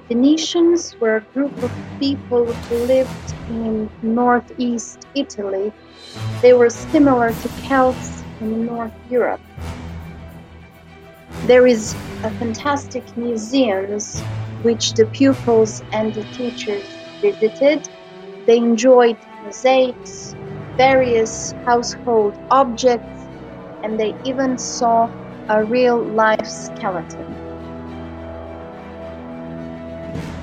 Venetians were a group of people who lived in northeast Italy. They were similar to Celts in North Europe. There is a fantastic museums which the pupils and the teachers visited. They enjoyed mosaics, various household objects, and they even saw a real life skeleton.